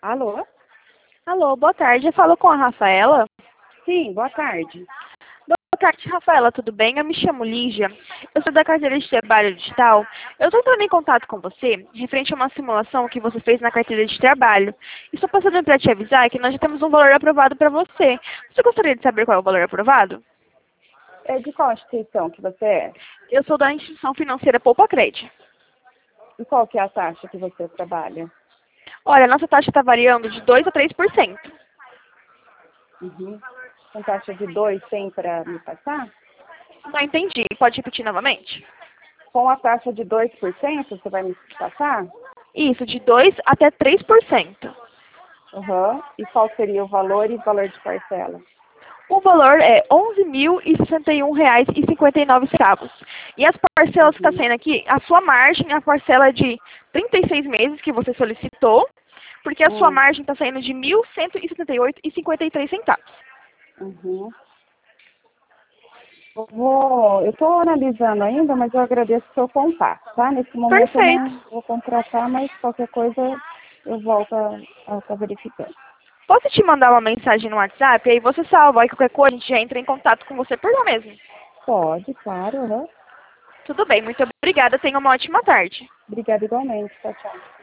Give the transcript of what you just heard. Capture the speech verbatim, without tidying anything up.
Alô? Alô, boa tarde. Eu falo com a Rafaela. Sim, boa tarde. Boa tarde, Rafaela, tudo bem? Eu me chamo Lígia. Eu sou da carteira de trabalho digital. Eu estou entrando em contato com você referente a uma simulação que você fez na carteira de trabalho. Estou passando para te avisar que nós já temos um valor aprovado para você. Você gostaria de saber qual é o valor aprovado? É de qual instituição que você é? Eu sou da instituição financeira Poupa Cred. E qual que é a taxa que você trabalha? Olha, a nossa taxa está variando de dois a três por cento. Uhum. Com taxa de dois tem para me passar? Não entendi. Pode repetir novamente? Com a taxa de dois por cento você vai me passar? Isso, de dois até três por cento. Uhum. E qual seria o valor e o valor de parcela? O valor é onze mil e sessenta e um reais e cinquenta e nove centavos. E as parcelas que está Uhum. saindo aqui, a sua margem, a parcela de trinta e seis meses que você solicitou, porque a sua Hum. margem está saindo de mil cento e setenta e oito reais e cinquenta e três centavos. Uhum. Eu vou, eu estou analisando ainda, mas eu agradeço o seu contato, tá? Nesse momento eu Perfeito. não vou contratar, mas qualquer coisa eu volto a estar verificando. Posso te mandar uma mensagem no WhatsApp? Aí você salva, aí qualquer coisa a gente já entra em contato com você por lá mesmo. Pode, claro, uhum. Tudo bem, muito obrigada. Tenha uma ótima tarde. Obrigada igualmente. Tchau, tchau.